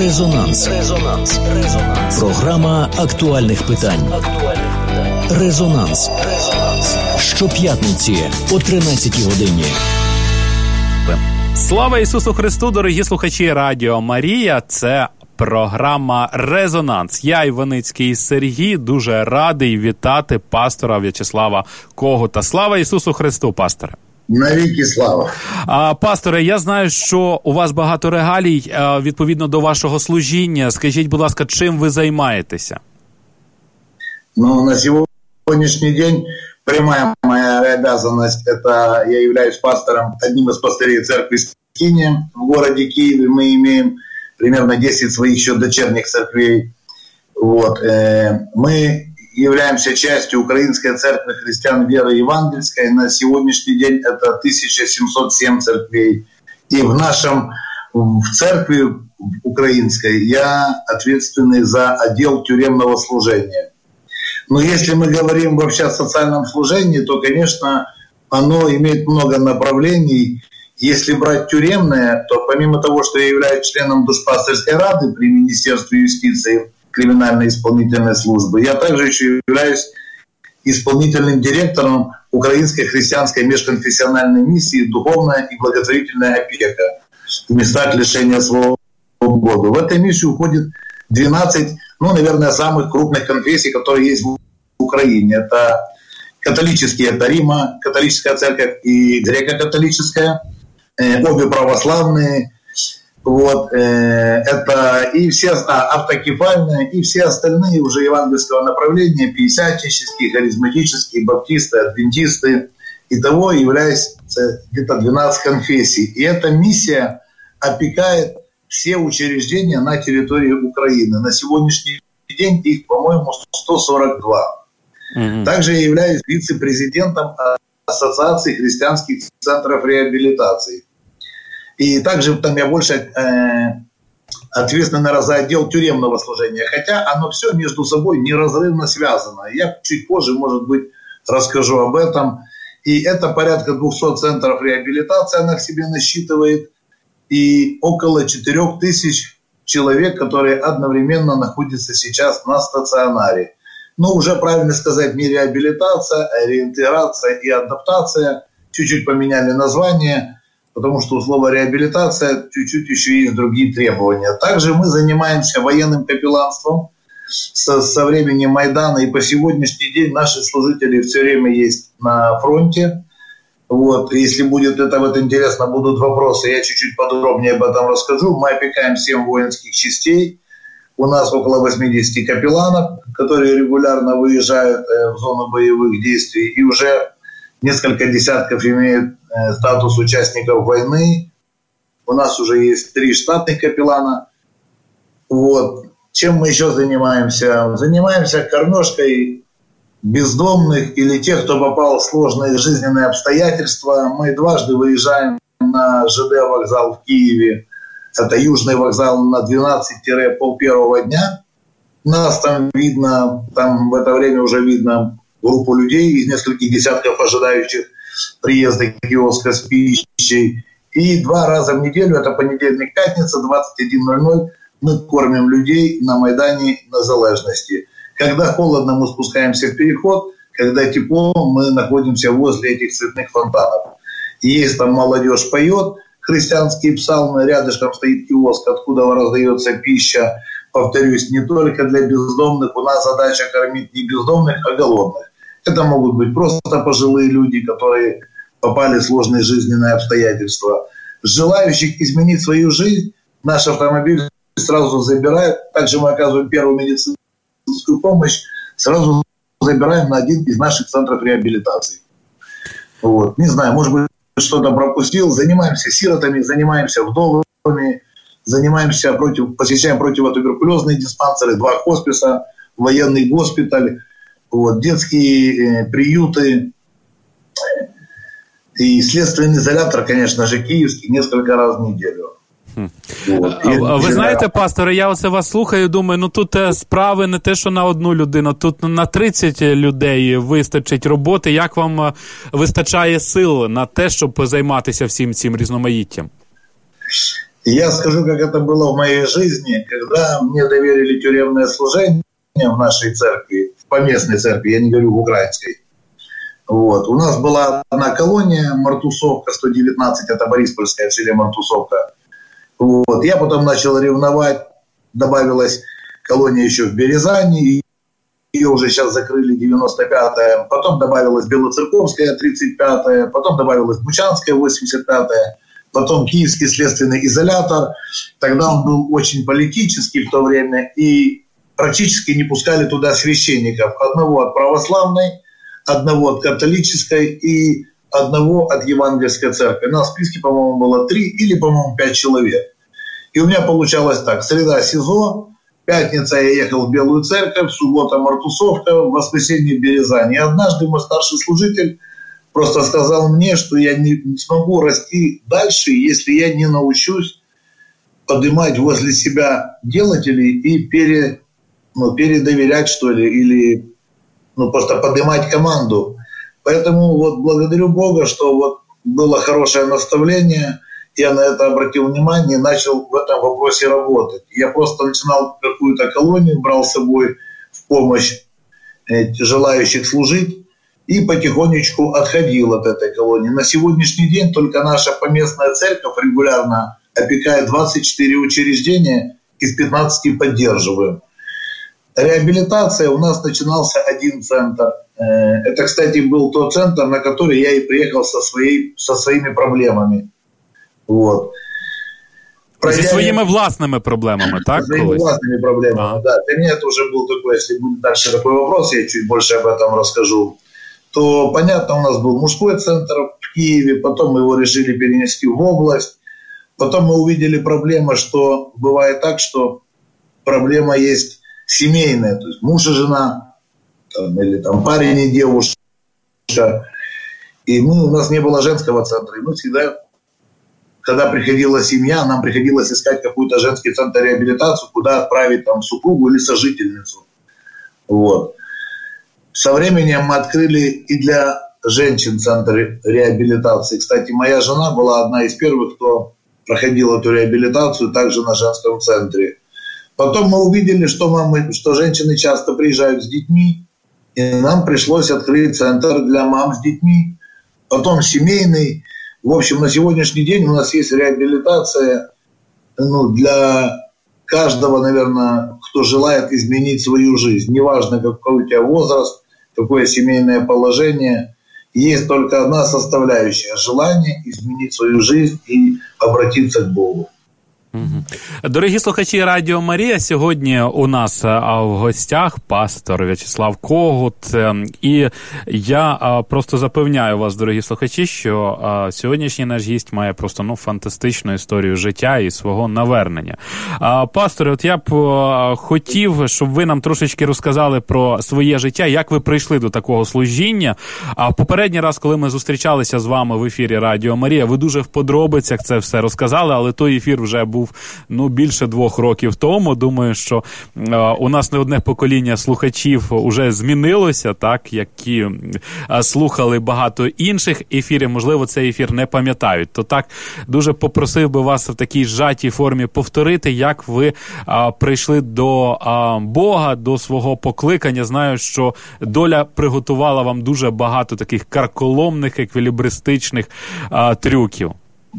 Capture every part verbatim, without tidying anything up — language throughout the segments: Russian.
Резонанс. Резонанс. Резонанс. Програма актуальних питань. Актуальних питань. Резонанс. Резонанс. Щоп'ятниці о тринадцятій годині. Слава Ісусу Христу, дорогі слухачі Радіо Марія. Це програма «Резонанс». Я, Іваницький Сергій, дуже радий вітати пастора В'ячеслава Когута. Слава Ісусу Христу, пасторе! Навіки слава. А, пасторе, я знаю, що у вас багато регалій а, відповідно до вашого служіння. Скажіть, будь ласка, чим ви займаєтеся? Ну, на сьогоднішній день прямая моя обязанность – это я являюсь пастором, одним из пастырей церкви Скиния в городе Киеве. Мы имеем примерно десять своих еще дочерних церквей. Вот. Мы являемся частью Украинской церкви христиан веры евангельской. На сегодняшний день это тысяча семьсот семь церквей. И в нашем, в церкви украинской я ответственный за отдел тюремного служения. Но если мы говорим вообще о социальном служении, то, конечно, оно имеет много направлений. Если брать тюремное, то помимо того, что я являюсь членом Душпастырской рады при Министерстве юстиции, криминально-исполнительной службы, я также еще являюсь исполнительным директором Украинской христианской межконфессиональной миссии «Духовная и благотворительная опека» в местах лишения свободы. В этой миссии уходит двенадцать, ну, наверное, самых крупных конфессий, которые есть в Украине. Это католические, это Рима, католическая церковь и греко-католическая, э, обе православные, вот, э, это и все а, автокефальные, и все остальные уже евангельского направления, пятидесятнические, харизматические, баптисты, адвентисты. Итого является где-то двенадцать конфессий. И эта миссия опекает все учреждения на территории Украины. На сегодняшний день их, по-моему, сто сорок два. Mm-hmm. Также я являюсь вице-президентом Ассоциации христианских центров реабилитации. И также там я больше э, ответственен, наверное, за отдел тюремного служения. Хотя оно все между собой неразрывно связано. Я чуть позже, может быть, расскажу об этом. И это порядка двухсот центров реабилитации она в себе насчитывает. И около четырех тысяч человек, которые одновременно находятся сейчас на стационаре. Ну, уже правильно сказать, не реабилитация, а реинтеграция и адаптация. Чуть-чуть поменяли название, потому что у слова реабилитация чуть-чуть еще есть другие требования. Также мы занимаемся военным капелланством со, со времени Майдана, и по сегодняшний день наши служители все время есть на фронте. Вот. Если будет это вот интересно, будут вопросы, я чуть-чуть подробнее об этом расскажу. Мы опекаем семь воинских частей. У нас около восьмидесяти капелланов, которые регулярно выезжают в зону боевых действий. И уже несколько десятков имеют статус участников войны. У нас уже есть три штатных капеллана. Вот. Чем мы еще занимаемся? Занимаемся кормежкой бездомных или тех, кто попал в сложные жизненные обстоятельства. Мы дважды выезжаем на ЖД вокзал в Киеве. Это южный вокзал на двенадцать-пол первого дня. Нас там видно, там в это время уже видно группу людей из нескольких десятков ожидающих приезда киоска с пищей. И два раза в неделю, это понедельник, пятница, двадцать один ноль ноль, мы кормим людей на Майдане Незалежности. Когда холодно, мы спускаемся в переход, когда тепло, мы находимся возле этих цветных фонтанов. И есть там молодежь поет христианские псалмы, рядышком стоит киоск, откуда раздается пища. Повторюсь, не только для бездомных, у нас задача кормить не бездомных, а голодных. Это могут быть просто пожилые люди, которые попали в сложные жизненные обстоятельства. Желающих изменить свою жизнь наш автомобиль сразу забирает. Также мы оказываем первую медицинскую помощь, сразу забираем на один из наших центров реабилитации. Вот. Не знаю, может быть, что-то пропустил. Занимаемся сиротами, занимаемся вдовами, занимаемся против, посещаем противотуберкулезные диспансеры, два хосписа, военный госпиталь, вот, детские э, приюты и следственный изолятор, конечно же, киевский, несколько раз в неделю. Вот. Ви знаєте, пасторе, я оце вас слухаю, думаю, ну тут справи не те, що на одну людину, тут на тридцять людей вистачить роботи. Як вам вистачає сил на те, щоб займатися всім цим різноманіттям? Я скажу, как это было в моей жизни, когда мне доверили тюремное служение в нашей церкви, в поместной церкви, я не говорю в украинской. Вот. У нас была одна колония, Мартусовка, сто девятнадцать, это Бориспольская, в селе Мартусовка. Вот. Я потом начал ревновать, добавилась колония еще в Березани, ее уже сейчас закрыли, девяносто пятая, потом добавилась Белоцерковская, тридцать пятая, потом добавилась Бучанская, восемьдесят пятая. Потом Киевский следственный изолятор. Тогда он был очень политический в то время, и практически не пускали туда священников. Одного от православной, одного от католической и одного от евангельской церкви. На списке, по-моему, было три или, по-моему, пять человек. И у меня получалось так. Среда СИЗО, пятница я ехал в Белую церковь, суббота Мартусовка, в воскресенье Березань. И однажды мой старший служитель просто сказал мне, что я не смогу расти дальше, если я не научусь поднимать возле себя делателей и пере, ну, передоверять, что ли, или ну, просто поднимать команду. Поэтому вот благодарю Бога, что вот было хорошее наставление, я на это обратил внимание и начал в этом вопросе работать. Я просто начинал какую-то колонию, брал с собой в помощь желающих служить, и потихонечку отходил от этой колонии. На сегодняшний день только наша поместная церковь регулярно опекает двадцать четыре учреждения, из пятнадцати поддерживаем. Реабилитация у нас начинался один центр. Это, кстати, был тот центр, на который я и приехал со, своей, со своими проблемами. Вот. Зі своїми власними проблемами, так? Зі своими власними проблемами, да. Для меня это уже был такой, если будет дальше такой вопрос, я чуть больше об этом расскажу. То, понятно, у нас был мужской центр в Киеве, потом мы его решили перенести в область. Потом мы увидели проблему, что бывает так, что проблема есть семейная, то есть муж и жена, там, или там парень и девушка. И мы, у нас не было женского центра, и мы всегда, когда приходила семья, нам приходилось искать какой-то женский центр реабилитации, куда отправить там супругу или сожительницу. Вот. Со временем мы открыли и для женщин центр реабилитации. Кстати, моя жена была одна из первых, кто проходил эту реабилитацию также на женском центре. Потом мы увидели, что, мамы, что женщины часто приезжают с детьми, и нам пришлось открыть центр для мам с детьми. Потом семейный. В общем, на сегодняшний день у нас есть реабилитация ну, для каждого, наверное, кто желает изменить свою жизнь. Неважно, какой у тебя возраст, какое семейное положение. Есть только одна составляющая – желание изменить свою жизнь и обратиться к Богу. Дорогі слухачі Радіо Марія, сьогодні у нас в гостях пастор В'ячеслав Когут. І я просто запевняю вас, дорогі слухачі, що сьогоднішній наш гість має просто ну, фантастичну історію життя і свого навернення. Пасторе, от я б хотів, щоб ви нам трошечки розказали про своє життя, як ви прийшли до такого служіння. А попередній раз, коли ми зустрічалися з вами в ефірі Радіо Марія, ви дуже в подробицях це все розказали, але той ефір вже був ну, більше двох років тому. Думаю, що е, у нас не одне покоління слухачів уже змінилося, так, які е, слухали багато інших ефірів, можливо, цей ефір не пам'ятають. То так, дуже попросив би вас в такій зжатій формі повторити, як ви е, прийшли до е, Бога, до свого покликання. Знаю, що доля приготувала вам дуже багато таких карколомних, еквілібристичних е, трюків.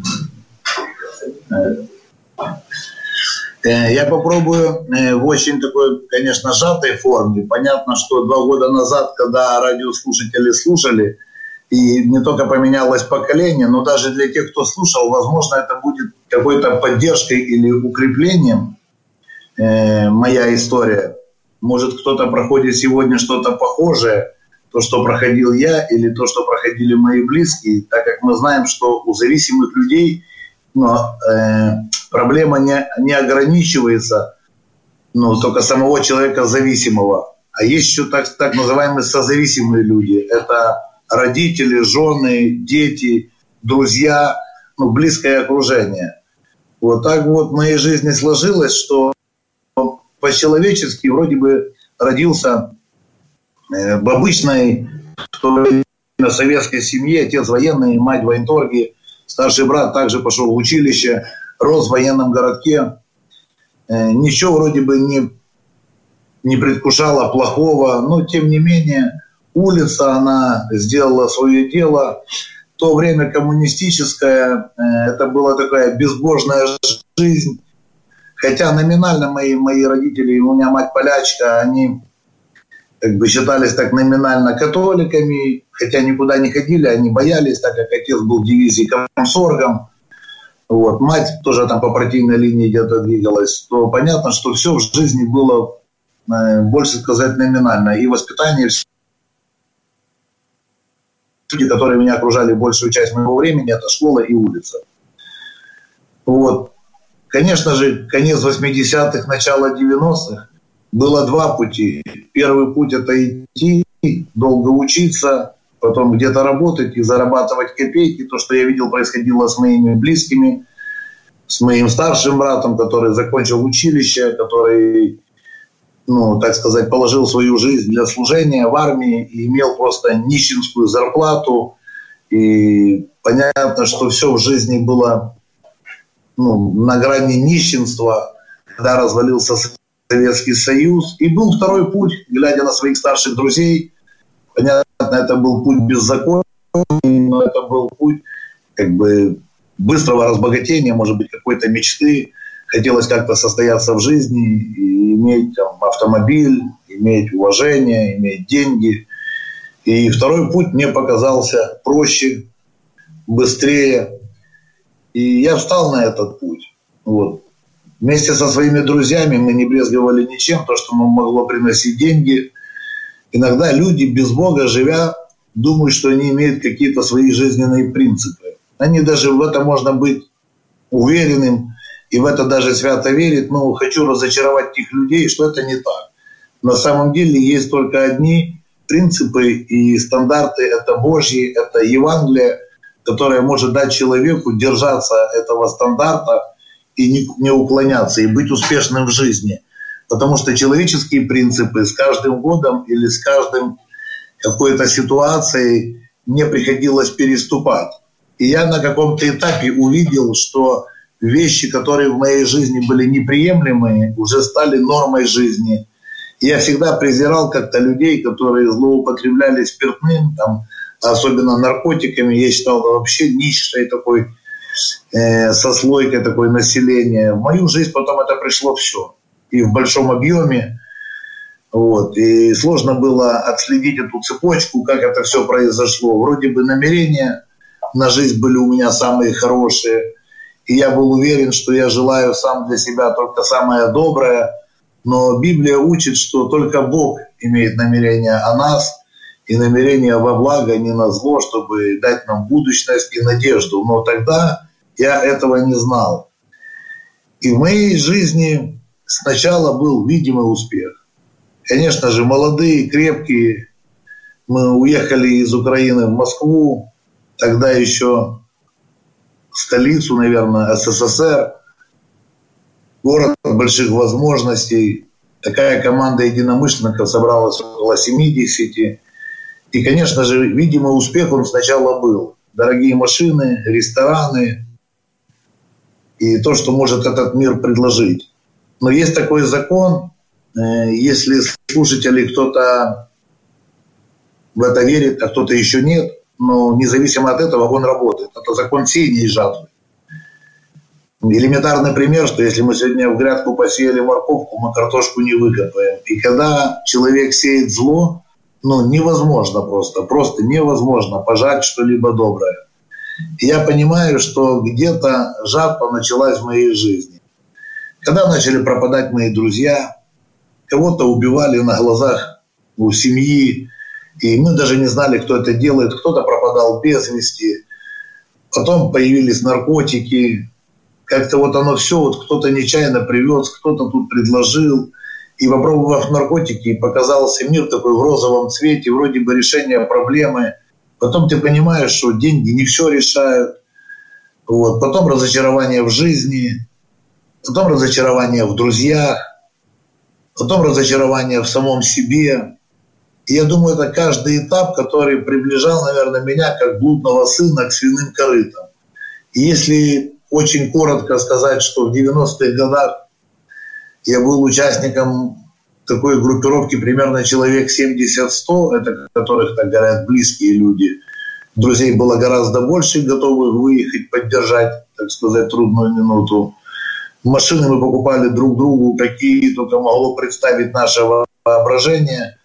Я попробую в очень такой, конечно, сжатой форме. Понятно, что два года назад, когда радиослушатели слушали, и не только поменялось поколение, но даже для тех, кто слушал, возможно, это будет какой-то поддержкой или укреплением моя история. Может, кто-то проходит сегодня что-то похожее, то, что проходил я, или то, что проходили мои близкие, так как мы знаем, что у зависимых людей но, э, проблема не, не ограничивается ну, только самого человека зависимого. А есть еще так, так называемые созависимые люди. Это родители, жены, дети, друзья, ну, близкое окружение. Вот так вот в моей жизни сложилось, что по-человечески вроде бы родился э, в обычной в советской семье, отец военный, мать в военторге. Старший брат также пошел в училище. рос в военном городке. Ничего вроде бы не, не предвкушало плохого, но тем не менее улица, она сделала свое дело. В то время коммунистическое, это была такая безбожная жизнь. Хотя номинально мои, мои родители, у меня мать полячка, они как бы считались так номинально католиками, хотя никуда не ходили, они боялись, так как отец был в дивизии комсоргом. Вот. Мать тоже там по партийной линии где-то двигалась, то понятно, что все в жизни было, э, больше сказать, номинально. И воспитание, люди, которые меня окружали большую часть моего времени, это школа и улица. Вот. Конечно же, конец восьмидесятых, начало девяностых, было два пути. Первый путь – это идти, долго учиться, потом где-то работать и зарабатывать копейки. То, что я видел, происходило с моими близкими, с моим старшим братом, который закончил училище, который, ну, так сказать, положил свою жизнь для служения в армии и имел просто нищенскую зарплату. И понятно, что все в жизни было, ну, на грани нищенства, когда развалился Советский Союз. И был второй путь, глядя на своих старших друзей. Понятно, это был путь беззакония, но это был путь как бы быстрого разбогатения, может быть, какой-то мечты. Хотелось как-то состояться в жизни, и иметь там автомобиль, иметь уважение, иметь деньги. И второй путь мне показался проще, быстрее. И я встал на этот путь. Вот. Вместе со своими друзьями мы не брезговали ничем, то, что нам могло приносить деньги. Иногда люди, без Бога живя, думают, что они имеют какие-то свои жизненные принципы. Они даже в это можно быть уверенным, и в это даже свято верить, но хочу разочаровать тех людей, что это не так. На самом деле есть только одни принципы и стандарты, это Божьи, это Евангелие, которое может дать человеку держаться этого стандарта и не, не уклоняться, и быть успешным в жизни. Потому что человеческие принципы с каждым годом или с каждым какой-то ситуацией мне приходилось переступать. И я на каком-то этапе увидел, что вещи, которые в моей жизни были неприемлемые, уже стали нормой жизни. И я всегда презирал как-то людей, которые злоупотребляли спиртным, там, особенно наркотиками. Я считал это вообще низшей такой э, сослойкой такой населения. В мою жизнь потом это пришло все. И в большом объеме. Вот. И сложно было отследить эту цепочку, как это все произошло. Вроде бы намерения на жизнь были у меня самые хорошие. И я был уверен, что я желаю сам для себя только самое доброе. Но Библия учит, что только Бог имеет намерения о нас и намерения во благо, а не на зло, чтобы дать нам будущность и надежду. Но тогда я этого не знал. И в моей жизни сначала был видимый успех. Конечно же, молодые, крепкие. Мы уехали из Украины в Москву, тогда еще столицу, наверное, СССР, город больших возможностей. Такая команда единомышленников собралась около семидесяти. И, конечно же, видимый успех он сначала был. Дорогие машины, рестораны и то, что может этот мир предложить. Но есть такой закон, если слушатели кто-то в это верит, а кто-то еще нет, но независимо от этого он работает. Это закон сеяния и жатвы. Элементарный пример, что если мы сегодня в грядку посеяли морковку, мы картошку не выкопаем. И когда человек сеет зло, ну, невозможно просто, просто невозможно пожать что-либо доброе. И я понимаю, что где-то жатва началась в моей жизни. Когда начали пропадать мои друзья, кого-то убивали на глазах у семьи, и мы даже не знали, кто это делает, кто-то пропадал без вести. Потом появились наркотики. Как-то вот оно все, вот кто-то нечаянно привез, кто-то тут предложил. И попробовав наркотики, показался мир такой в розовом цвете, вроде бы решение проблемы. Потом ты понимаешь, что деньги не все решают. Вот. Потом разочарование в жизни, потом разочарование в друзьях, потом разочарование в самом себе. И я думаю, это каждый этап, который приближал, наверное, меня как блудного сына к свиным корытам. И если очень коротко сказать, что в девяностых годах я был участником такой группировки примерно человек семьдесят-сто, это которых, так говорят, близкие люди. Друзей было гораздо больше, готовых выехать, поддержать, так сказать, трудную минуту. Машины мы покупали друг другу, какие только могло представить наше воображение.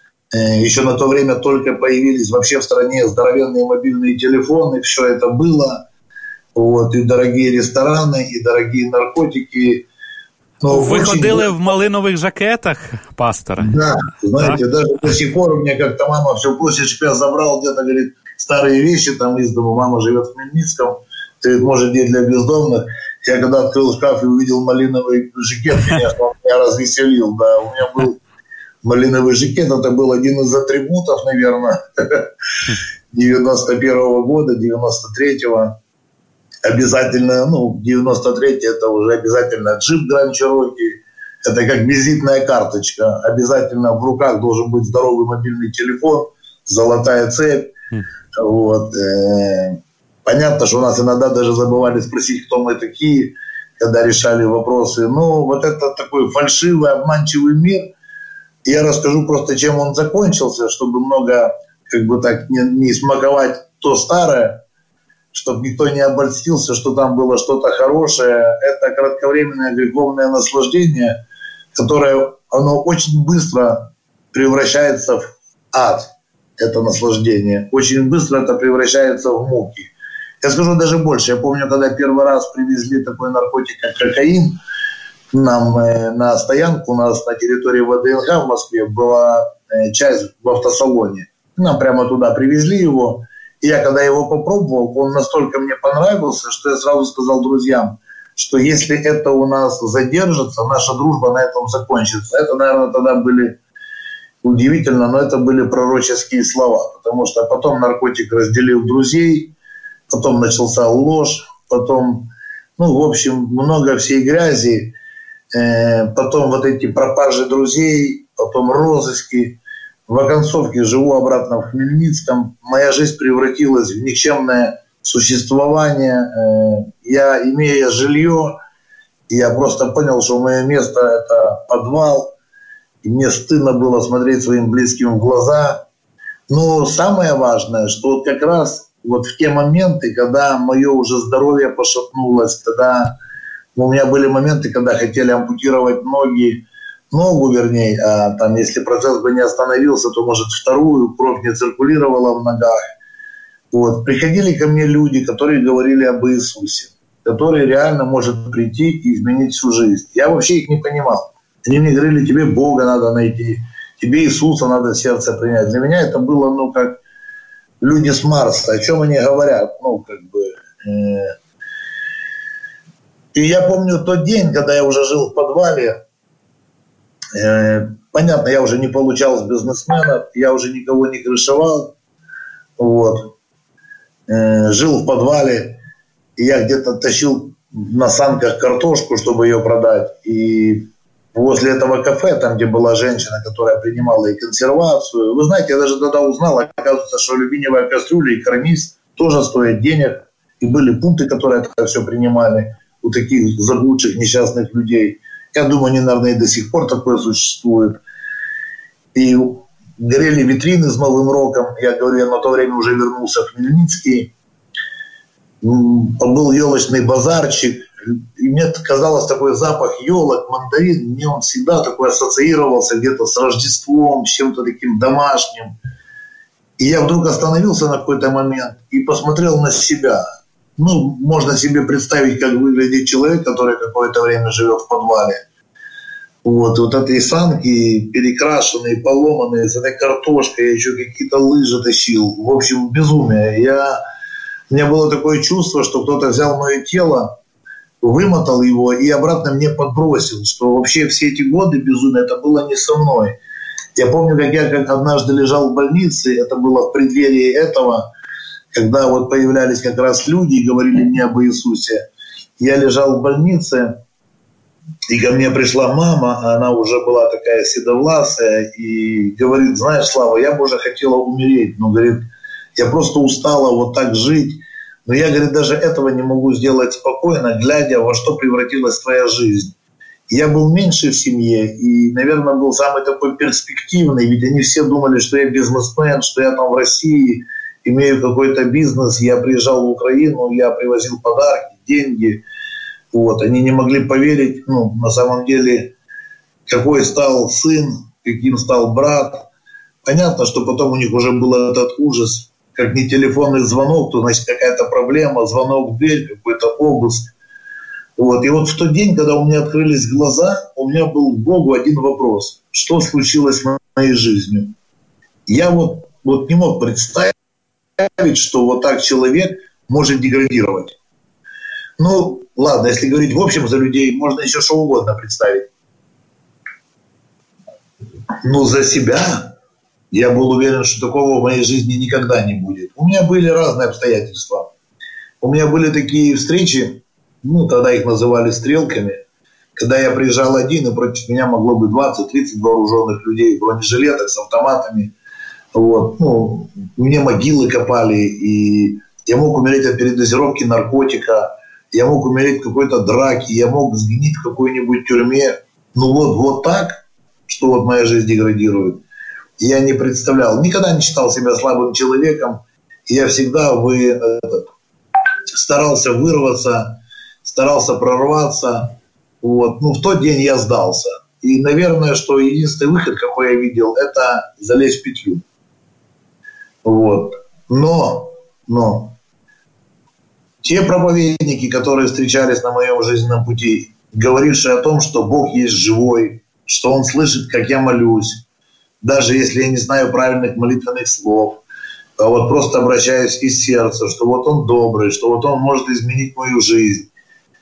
Еще на то время только появились вообще в стране здоровенные мобильные телефоны, все это было. Вот, и дорогие рестораны, и дорогие наркотики. Но Вы очень... ходили в малиновых жакетах, пастора? Да, знаете, да? Даже до сих пор у меня как-то мама все просит, чтобы я забрал где-то, говорит, старые вещи там из дома. Мама живет в Хмельницком, ты, может, где для бездомных. Я когда открыл шкаф и увидел малиновый жакет, конечно, он меня развеселил. Да, у меня был малиновый жакет, это был один из атрибутов, наверное, девяносто первого года, девяносто третьего. Обязательно, ну, девяносто третий это уже обязательно джип Grand Cherokee. Это как визитная карточка. Обязательно в руках должен быть здоровый мобильный телефон, золотая цепь. Mm. Вот. Понятно, что у нас иногда даже забывали спросить, кто мы такие, когда решали вопросы. Ну, вот это такой фальшивый, обманчивый мир. Я расскажу просто, чем он закончился, чтобы много, как бы так, не, не смаковать то старое, чтобы никто не обольстился, что там было что-то хорошее. Это кратковременное греховное наслаждение, которое, оно очень быстро превращается в ад, это наслаждение. Очень быстро это превращается в муки. Я скажу даже больше. Я помню, когда первый раз привезли такой наркотик, как кокаин, нам э, на стоянку у нас на территории ВДНХ в Москве была э, часть в автосалоне. Нам прямо туда привезли его. И я, когда его попробовал, он настолько мне понравился, что я сразу сказал друзьям, что если это у нас задержится, наша дружба на этом закончится. Это, наверное, тогда были удивительно, но это были пророческие слова. Потому что потом наркотик разделил друзей, потом начался ложь, потом, ну, в общем, много всей грязи, э, потом вот эти пропажи друзей, потом розыски. В оконцовке живу обратно в Хмельницком. Моя жизнь превратилась в никчемное существование. Я, имея жилье, я просто понял, что мое место – это подвал. И мне стыдно было смотреть своим близким в глаза. Но самое важное, что вот как раз вот в те моменты, когда мое уже здоровье пошатнулось, когда у меня были моменты, когда хотели ампутировать ноги, ногу, вернее, а там, если процесс бы не остановился, то, может, вторую, кровь не циркулировала в ногах. Вот. Приходили ко мне люди, которые говорили об Иисусе, который реально может прийти и изменить всю жизнь. Я вообще их не понимал. Они мне говорили, тебе Бога надо найти, тебе Иисуса надо в сердце принять. Для меня это было, ну, как люди с Марса. О чем они говорят? Ну, как бы... Э- и я помню тот день, когда я уже жил в подвале. Понятно, я уже не получал с бизнесменов, я уже никого не крышевал. Вот. Жил в подвале, и я где-то тащил на санках картошку, чтобы ее продать. И возле этого кафе, там, где была женщина, которая принимала и консервацию, вы знаете, я даже тогда узнал, оказывается, что алюминиевая кастрюля и карниз тоже стоят денег. И были пункты, которые это все принимали у таких заблудших несчастных людей. Я думаю, они, наверное, и до сих пор такое существует. И горели витрины с Новым роком. Я говорю, я на то время уже вернулся в Хмельницкий. Был елочный базарчик. И мне казалось, такой запах елок, мандарин, мне он всегда такой ассоциировался где-то с Рождеством, с чем-то таким домашним. И я вдруг остановился на какой-то момент и посмотрел на себя. Ну, можно себе представить, как выглядит человек, который какое-то время живет в подвале. Вот, вот эти санки перекрашенные, поломанные, с этой картошкой, я еще какие-то лыжи тащил. В общем, безумие. Я... У меня было такое чувство, что кто-то взял мое тело, вымотал его и обратно мне подбросил, что вообще все эти годы безумия, это было не со мной. Я помню, как я как однажды лежал в больнице, это было в преддверии этого, когда вот появлялись как раз люди и говорили мне об Иисусе. Я лежал в больнице, и ко мне пришла мама, она уже была такая седовласая, и говорит, знаешь, Слава, я бы уже хотела умереть, но, говорит, я просто устала вот так жить, Но я, говорит, даже этого не могу сделать спокойно, глядя, во что превратилась твоя жизнь. Я был меньше в семье и, наверное, был самый такой перспективный, ведь они все думали, что я бизнесмен, что я там в России имею какой-то бизнес, я приезжал в Украину, я привозил подарки, деньги. Вот. Они не могли поверить, ну, на самом деле, какой стал сын, каким стал брат. Понятно, что потом у них уже был этот ужас, как не телефонный звонок, то, значит, какая-то проблема, звонок в дверь, какой-то обыск. Вот. И вот в тот день, когда у меня открылись глаза, у меня был к Богу один вопрос. Что случилось с моей жизнью? Я вот, вот не мог представить, что вот так человек может деградировать. Ну, ладно, если говорить в общем за людей, можно еще что угодно представить. Но за себя я был уверен, что такого в моей жизни никогда не будет. У меня были разные обстоятельства. У меня были такие встречи, ну, тогда их называли стрелками, когда я приезжал один, и против меня могло быть двадцать-тридцать вооруженных людей в бронежилетах с автоматами. Вот. Ну, мне могилы копали, и я мог умереть от передозировки наркотика, я мог умереть в какой-то драке, я мог сгнить в какой-нибудь тюрьме. Ну вот, вот так, что вот моя жизнь деградирует, я не представлял. Никогда не считал себя слабым человеком. Я всегда вы, этот, старался вырваться, старался прорваться. Вот. Ну, в тот день я сдался. И, наверное, что единственный выход, какой я видел, это залезть в петлю. Вот. Но, но те проповедники, которые встречались на моем жизненном пути, говорившие о том, что Бог есть живой, что Он слышит, как я молюсь, даже если я не знаю правильных молитвенных слов, а вот просто обращаюсь из сердца, что вот Он добрый, что вот Он может изменить мою жизнь.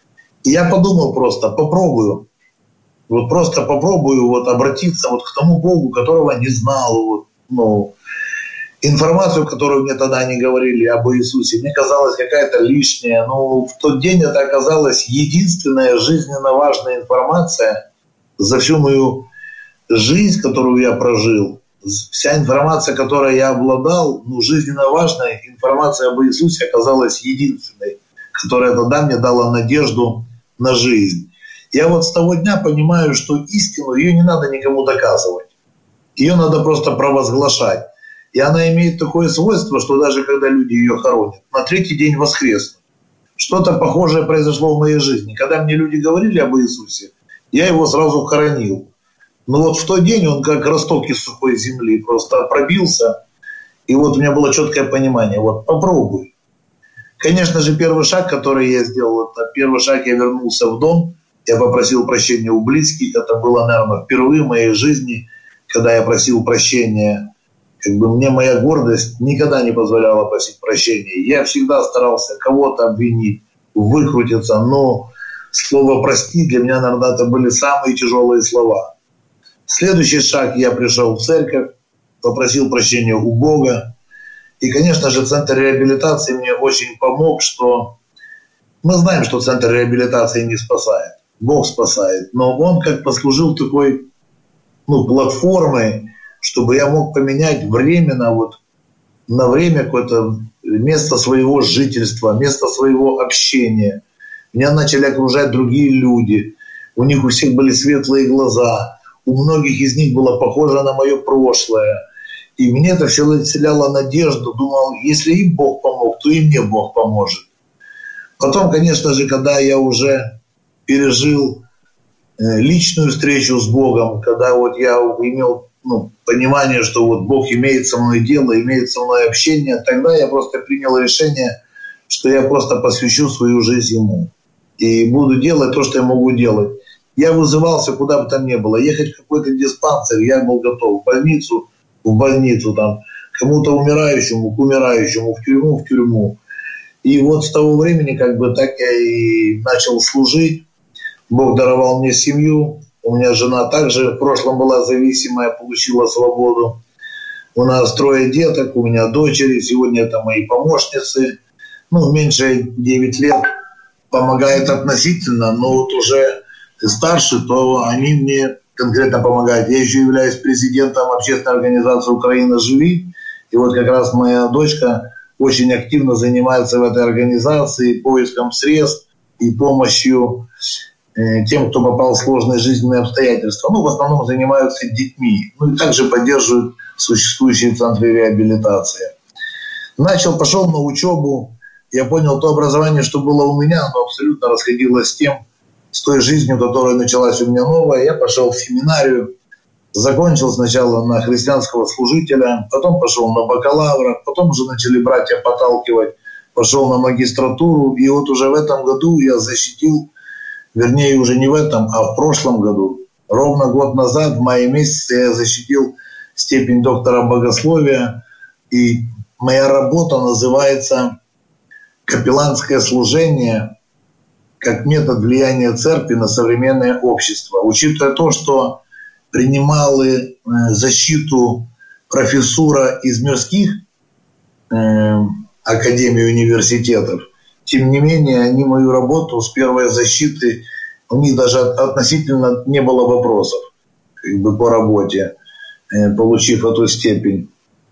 И я подумал просто, попробую, вот просто попробую вот обратиться вот к тому Богу, которого не знал, вот, ну, информацию, которую мне тогда не говорили об Иисусе, мне казалась какая-то лишняя, но в тот день это оказалась единственная жизненно важная информация за всю мою жизнь, которую я прожил. Вся информация, которой я обладал, ну, жизненно важная информация об Иисусе оказалась единственной, которая тогда мне дала надежду на жизнь. Я вот с того дня понимаю, что истину, ее не надо никому доказывать. Ее надо просто провозглашать. И она имеет такое свойство, что даже когда люди ее хоронят, на третий день воскреснут. Что-то похожее произошло в моей жизни. Когда мне люди говорили об Иисусе, я его сразу хоронил. Но вот в тот день он как росток из сухой земли просто пробился. И вот у меня было четкое понимание. Вот попробуй. Конечно же, первый шаг, который я сделал, это первый шаг, я вернулся в дом. Я попросил прощения у близких. Это было, наверное, впервые в моей жизни, когда я просил прощения. Как бы мне моя гордость никогда не позволяла просить прощения. Я всегда старался кого-то обвинить, выкрутиться. Но слово «прости» для меня, наверное, это были самые тяжелые слова. Следующий шаг, я пришел в церковь, попросил прощения у Бога. И, конечно же, центр реабилитации мне очень помог, что мы знаем, что центр реабилитации не спасает. Бог спасает. Но он как послужил такой, ну, платформой, чтобы я мог поменять временно, вот, на время какое-то место своего жительства, место своего общения. Меня начали окружать другие люди. У них у всех были светлые глаза. У многих из них было похоже на мое прошлое. И мне это все вселяло надежду. Думал, если им Бог помог, то и мне Бог поможет. Потом, конечно же, когда я уже пережил личную встречу с Богом, когда вот я имел, ну, понимание, что вот Бог имеет со мной дело, имеет со мной общение, тогда я просто принял решение, что я просто посвящу свою жизнь Ему. И буду делать то, что я могу делать. Я вызывался куда бы там ни было. Ехать в какой-то диспансер, я был готов. В больницу, в больницу, там, кому-то умирающему, к умирающему, в тюрьму, в тюрьму. И вот с того времени, как бы, так я и начал служить. Бог даровал мне семью. У меня жена также в прошлом была зависимая, получила свободу. У нас трое деток, у меня дочери. Сегодня это мои помощницы. Ну, меньше девять лет помогает относительно, но вот уже старше, то они мне конкретно помогают. Я еще являюсь президентом общественной организации «Украина живи». И вот как раз моя дочка очень активно занимается в этой организации поиском средств и помощью э, тем, кто попал в сложные жизненные обстоятельства. Ну, в основном занимаются детьми. Ну, и также поддерживают существующие центры реабилитации. Начал, пошел на учебу. Я понял, то образование, что было у меня, оно абсолютно расходилось с тем, с той жизнью, которая началась у меня новая. Я пошел в семинарию, закончил сначала на христианского служителя, потом пошел на бакалавра, потом уже начали братья подталкивать, пошел на магистратуру. И вот уже в этом году я защитил, вернее, уже не в этом, а в прошлом году, ровно год назад, в мае месяце, я защитил степень доктора богословия. И моя работа называется «Капелланское служение как метод влияния церкви на современное общество». Учитывая то, что принимал защиту профессура из мирских э, академий, университетов, тем не менее, они мою работу с первой защиты, у них даже относительно не было вопросов как бы, по работе, э, получив эту степень.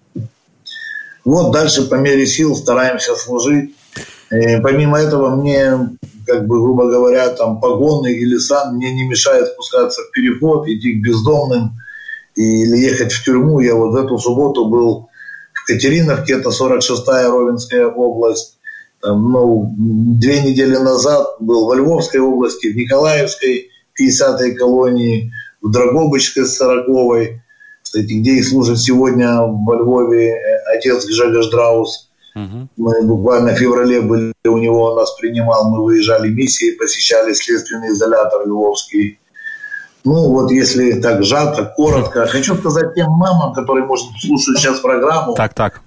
Вот дальше по мере сил стараемся служить. И помимо этого мне, как бы, грубо говоря, там погоны или сан мне не мешает спускаться в переход, идти к бездомным или ехать в тюрьму. Я вот в эту субботу был в Катериновке, это сорок шестая Ровенская область. Там, ну, две недели назад был во Львовской области, в Николаевской пятидесятой колонии, в Драгобычской сороковой, кстати, где и служит сегодня во Львове отец Гжегош Драус. Uh-huh. Мы буквально в феврале были у него, он нас принимал, мы выезжали миссии, посещали следственный изолятор львовский. Ну вот если так сжато, коротко, хочу сказать тем мамам, которые, может, слушают сейчас программу, так, так.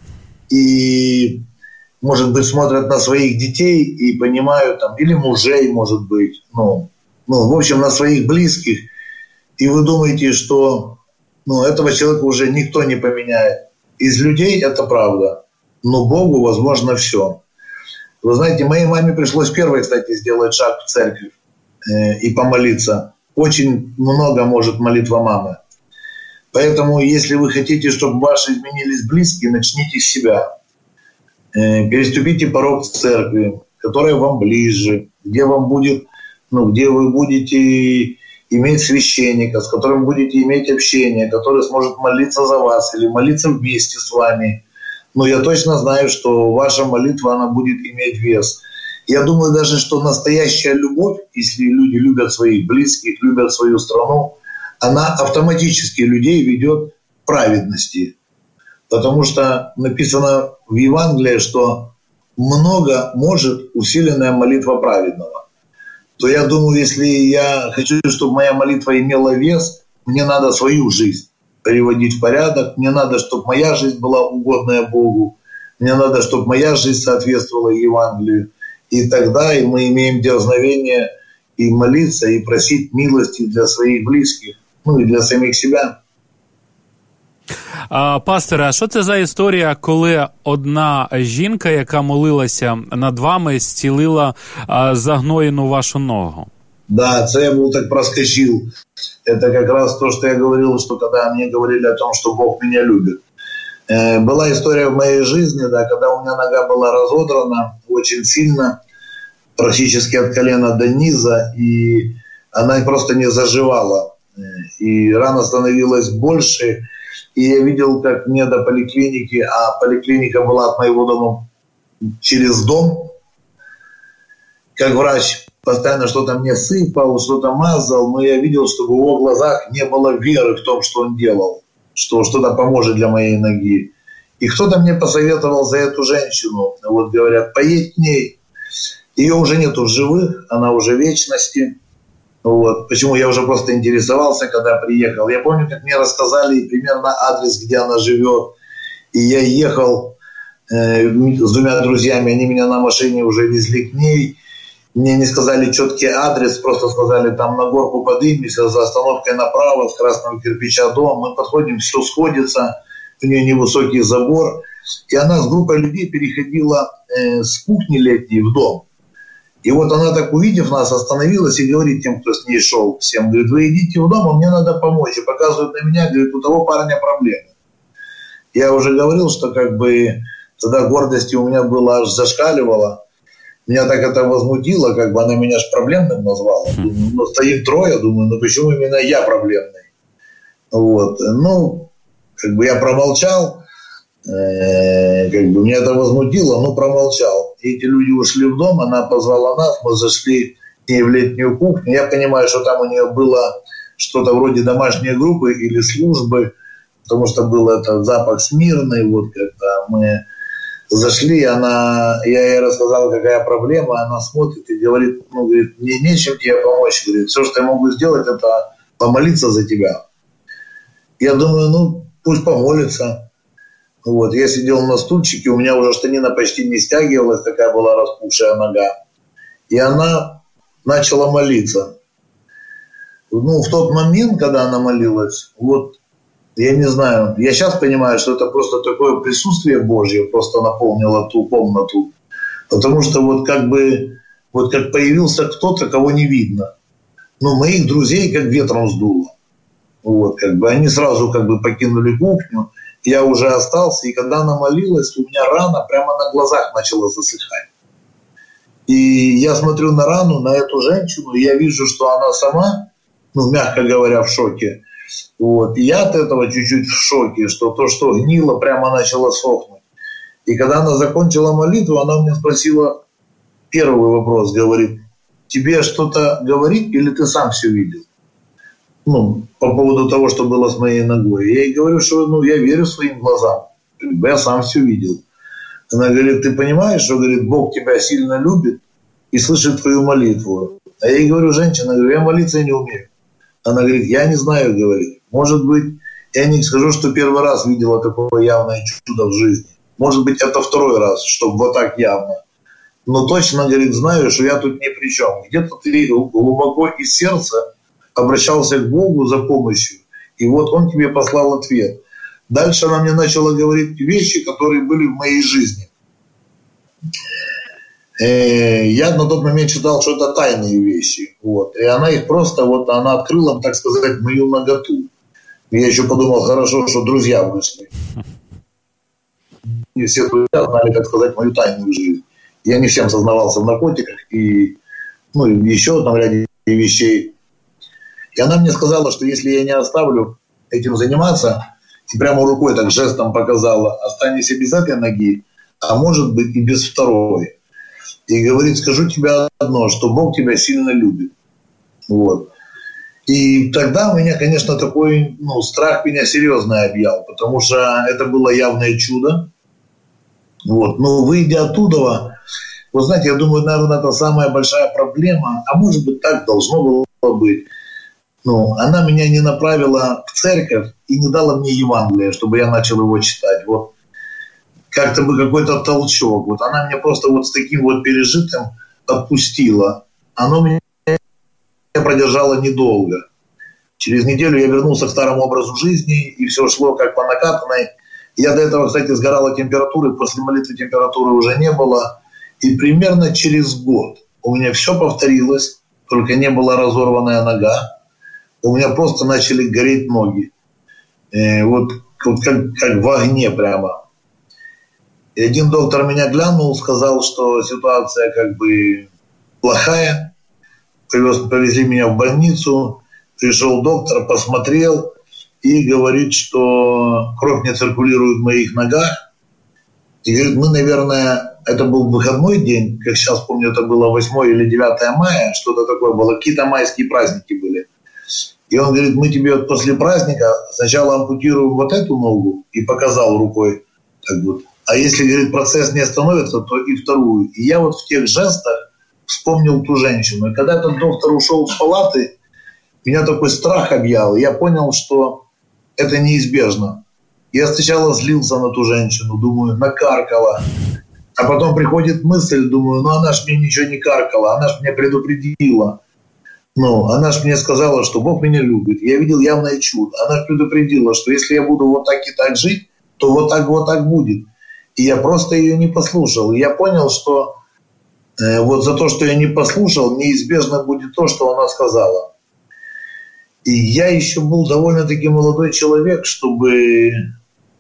И, может быть, смотрят на своих детей и понимают, там, или мужей, может быть, ну, ну, в общем, на своих близких, и вы думаете, что ну, этого человека уже никто не поменяет. Из людей это правда. Но Богу возможно все. Вы знаете, моей маме пришлось первой, кстати, сделать шаг в церковь э, и помолиться. Очень много может молитва мамы. Поэтому, если вы хотите, чтобы ваши изменились близкие, начните с себя. Э, переступите порог церкви, которая вам ближе, где вам будет, ну, где вы будете иметь священника, с которым будете иметь общение, который сможет молиться за вас или молиться вместе с вами. Но я точно знаю, что ваша молитва, она будет иметь вес. Я думаю даже, что настоящая любовь, если люди любят своих близких, любят свою страну, она автоматически людей ведет к праведности. Потому что написано в Евангелии, что много может усиленная молитва праведного. То я думаю, если я хочу, чтобы моя молитва имела вес, мне надо свою жизнь приводить в порядок. Мне надо, чтобы моя жизнь была угодная Богу. Мне надо, чтобы моя жизнь соответствовала Евангелию. И тогда и мы имеем дерзновение и молиться, и просить милости для своих близких, ну и для самих себя. А, пасторе, а що це за історія, коли одна жінка, яка молилася над вами, зцілила а, загноєну вашу ногу? Да, це я был так проскочил. Это как раз то, что я говорил, что когда мне говорили о том, что Бог меня любит. Э, была история в моей жизни, да, когда у меня нога была разодрана очень сильно, практически от колена до низа, и она просто не заживала. И рана становилась больше, и я видел, как мне до поликлиники, а поликлиника была от моего дома через дом, как врач постоянно что-то мне сыпал, что-то мазал, но я видел, что в его глазах не было веры в том, что он делал, что что-то поможет для моей ноги. И кто-то мне посоветовал за эту женщину, вот говорят, поедь к ней. Ее уже нету в живых, она уже в вечности. Вот. Почему я уже просто интересовался, когда приехал. Я помню, как мне рассказали примерно адрес, где она живет. И я ехал э, с двумя друзьями, они меня на машине уже везли к ней. Мне не сказали четкий адрес, просто сказали, там на горку поднимемся, за остановкой направо, с красного кирпича дом. Мы подходим, все сходится, у нее невысокий забор. И она с группой людей переходила э, с кухни летней в дом. И вот она, так увидев нас, остановилась и говорит тем, кто с ней шел, всем, говорит, вы идите в дом, а мне надо помочь. И показывает на меня, говорит, у того парня проблемы. Я уже говорил, что как бы тогда гордости у меня было аж зашкаливало. Меня так это возмутило, как бы она меня ж проблемным назвала. Думаю, ну, стоит трое, думаю, ну почему именно я проблемный? Вот. Ну, как бы я промолчал, э, как бы меня это возмутило, но промолчал. И эти люди ушли в дом, она позвала нас, мы зашли к ней в летнюю кухню. Я понимаю, что там у нее было что-то вроде домашней группы или службы, потому что был этот запах смирный, вот как-то мы... Зашли, она, я ей рассказал, какая проблема, она смотрит и говорит, ну, говорит, мне нечем тебе помочь, говорит, все, что я могу сделать, это помолиться за тебя. Я думаю, ну, пусть помолится. Вот, я сидел на стульчике, у меня уже штанина почти не стягивалась, такая была распухшая нога. И она начала молиться. Ну, в тот момент, когда она молилась, вот, я не знаю, я сейчас понимаю, что это просто такое присутствие Божье просто наполнило ту комнату. Потому что вот как бы, вот как появился кто-то, кого не видно. Ну, моих друзей как ветром сдуло. Вот, как бы они сразу как бы покинули кухню, я уже остался, и когда она молилась, у меня рана прямо на глазах начала засыхать. И я смотрю на рану, на эту женщину, и я вижу, что она сама, ну, мягко говоря, в шоке. Вот. И я от этого чуть-чуть в шоке, что то, что гнило, прямо начало сохнуть. И когда она закончила молитву, она мне спросила первый вопрос, говорит, тебе что-то говорит или ты сам все видел? Ну, по поводу того, что было с моей ногой. Я ей говорю, что ну, я верю своим глазам, я сам все видел. Она говорит, ты понимаешь, что говорит, Бог тебя сильно любит и слышит твою молитву. А я ей говорю, женщина, говорю, я молиться не умею. Она говорит, я не знаю, говорит. Может быть, я не скажу, что первый раз видела такое явное чудо в жизни. Может быть, это второй раз, чтобы вот так явно. Но точно, говорит, знаю, что я тут ни при чем. Где-то ты глубоко из сердца обращался к Богу за помощью, и вот Он тебе послал ответ. Дальше она мне начала говорить вещи, которые были в моей жизни. Я на тот момент считал, что это тайные вещи. Вот. И она их просто, вот она открыла, так сказать, мою наготу. Я еще подумал, хорошо, что друзья вышли. И все друзья знали, как сказать, мою тайную жизнь. Я не всем сознавался в наркотиках и, ну, и еще одном ряде вещей. И она мне сказала, что если я не оставлю этим заниматься, и прямо рукой так жестом показала, останешься без этой ноги, а может быть и без второй. И говорит, скажу тебе одно, что Бог тебя сильно любит. Вот. И тогда у меня, конечно, такой, ну, страх меня серьезно объял, потому что это было явное чудо. Вот. Но выйдя оттуда, вы знаете, я думаю, наверное, это самая большая проблема, а может быть так должно было быть. Ну, она меня не направила в церковь и не дала мне Евангелие, чтобы я начал его читать. Вот. Как-то бы какой-то толчок. Вот она меня просто вот с таким вот пережитым отпустила. Оно меня продержало недолго. Через неделю я вернулся к старому образу жизни, и все шло как по накатанной. Я до этого, кстати, сгорала температуры, после молитвы температуры уже не было. И примерно через год у меня все повторилось, только не была разорванная нога. У меня просто начали гореть ноги. И вот, вот как, как в огне прямо. И один доктор меня глянул, сказал, что ситуация как бы плохая. Привез, повезли меня в больницу. Пришел доктор, посмотрел и говорит, что кровь не циркулирует в моих ногах. И говорит, мы, наверное, это был выходной день, как сейчас помню, это было восьмое или девятое мая, что-то такое было, какие-то майские праздники были. И он говорит, мы тебе вот после праздника сначала ампутируем вот эту ногу, и показал рукой, так вот. А если, говорит, процесс не остановится, то и вторую. И я вот в тех жестах вспомнил ту женщину. И когда этот доктор ушел с палаты, меня такой страх объял. Я понял, что это неизбежно. Я сначала злился на ту женщину, думаю, накаркала. А потом приходит мысль, думаю, ну она ж мне ничего не каркала, она ж меня предупредила. Ну, она ж мне сказала, что Бог меня любит. Я видел явное чудо. Она предупредила, что если я буду вот так и так жить, то вот так вот так будет. И я просто ее не послушал. И я понял, что э, вот за то, что я не послушал, неизбежно будет то, что она сказала. И я еще был довольно-таки молодой человек, чтобы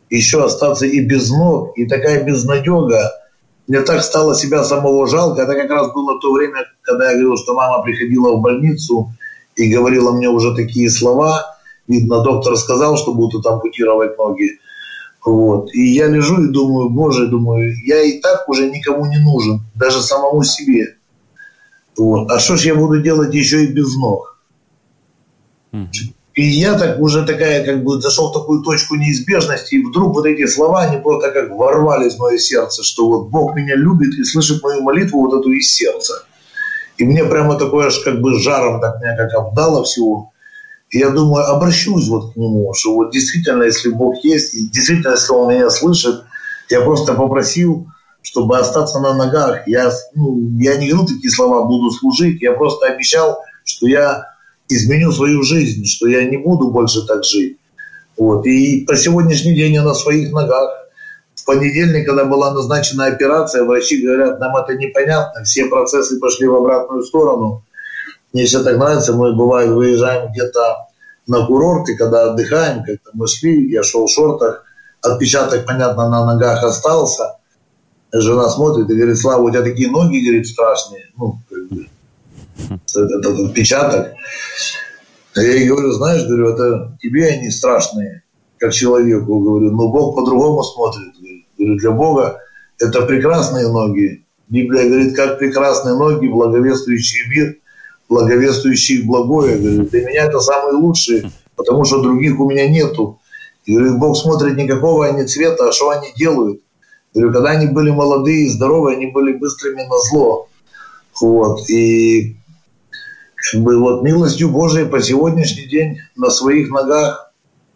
еще остаться и без ног, и такая безнадега. Мне так стало себя самого жалко. Это как раз было то время, когда я говорил, что мама приходила в больницу и говорила мне уже такие слова. Видно, доктор сказал, что будут ампутировать ноги. Вот. И я лежу и думаю, боже, думаю, я и так уже никому не нужен, даже самому себе. Вот. А что ж я буду делать еще и без ног? Mm-hmm. И я так уже такая, как бы зашел в такую точку неизбежности, и вдруг вот эти слова, они просто как ворвались в мое сердце, что вот Бог меня любит и слышит мою молитву вот эту из сердца. И мне прямо такое аж как бы жаром так меня как обдало всего. И я думаю, обращусь вот к нему, что вот действительно, если Бог есть, и действительно, если Он меня слышит, я просто попросил, чтобы остаться на ногах. Я, ну, я не говорю такие слова, буду служить, я просто обещал, что я изменю свою жизнь, что я не буду больше так жить. Вот. И по сегодняшний день я на своих ногах. В понедельник, когда была назначена операция, врачи говорят, нам это непонятно, все процессы пошли в обратную сторону. Мне все так нравится, мы бывает выезжаем где-то на курорт, и когда отдыхаем, как-то мы шли, я шел в шортах, отпечаток, понятно, на ногах остался. Жена смотрит и говорит, Слава, у тебя такие ноги, говорит, страшные. Ну, как бы, этот отпечаток. Я ей говорю, знаешь, говорю, это тебе они страшные, как человеку, говорю, но Бог по-другому смотрит. Говорю, для Бога это прекрасные ноги. Библия говорит, как прекрасные ноги, благовествующие мир, благовествующие благое. Говорю, для меня это самые лучшие, потому что других у меня нету. И говорю, Бог смотрит не какого они цвета, а что они делают. Говорю, когда они были молодые и здоровые, они были быстрыми на зло. Вот. И как бы, вот милостью Божией по сегодняшний день на своих ногах.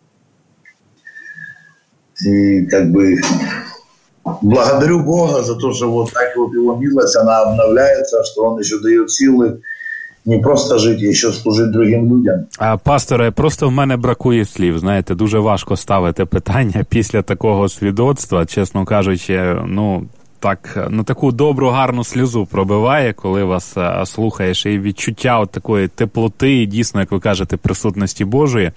И как бы благодарю Бога за то, что вот так вот его милость, она обновляется, что он еще дает силы не просто жити, а ще служити другим людям. А, пасторе, просто в мене бракує слів, знаєте, дуже важко ставити питання після такого свідоцтва, чесно кажучи, ну, так, на таку добру, гарну сльозу пробиває, коли вас а, слухаєш, і відчуття от такої теплоти, і дійсно, як ви кажете, присутності Божої.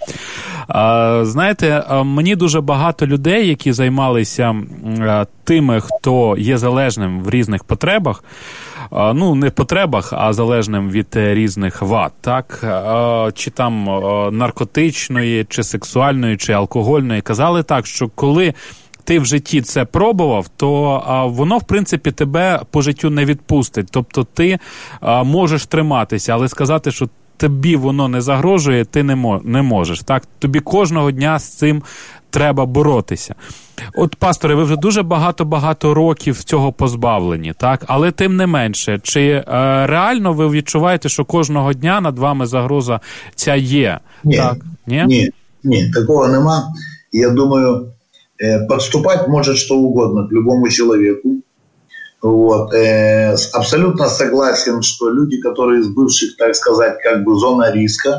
А, знаєте, а, мені дуже багато людей, які займалися а, тими, хто є залежним в різних потребах, а, ну, не потребах, а залежним від різних вад, так, а, чи там а, наркотичної, чи сексуальної, чи алкогольної, казали так, що коли ти в житті це пробував, то а, воно, в принципі, тебе по життю не відпустить. Тобто ти а, можеш триматися, але сказати, що тобі воно не загрожує, ти не, мо- не можеш. Так? Тобі кожного дня з цим треба боротися. От, пасторе, ви вже дуже багато-багато років цього позбавлені, так? Але тим не менше, чи е, реально ви відчуваєте, що кожного дня над вами загроза ця є? Ні, так? Ні? Ні, ні, такого нема. Я думаю, подступать может что угодно к любому человеку. Вот. Абсолютно согласен, что люди, которые из бывших, так сказать, как бы зона риска,